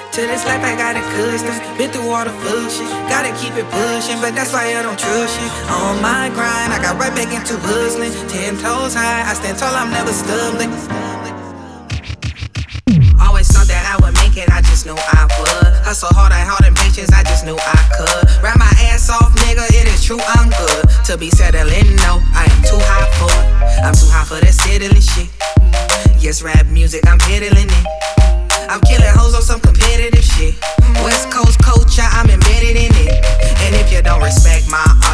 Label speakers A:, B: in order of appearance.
A: To this life I got a custom. Been through all the fuck shit. Gotta keep it pushing, but that's why I don't trust shit. On my grind, I got right back into hustling. 10 toes high, I stand tall, I'm never stumbling. Always thought that I would make it, I just knew I would. Hustle hard, I hard and patience, I just knew I could. Ride my ass off, nigga, it is true, I'm good. To be settling, no, I am too high for it. I'm too high for that settling shit. Yes, rap music, I'm peddling it. I'm killing hoes on some competitive shit. West Coast culture, I'm embedded in it. And if you don't respect my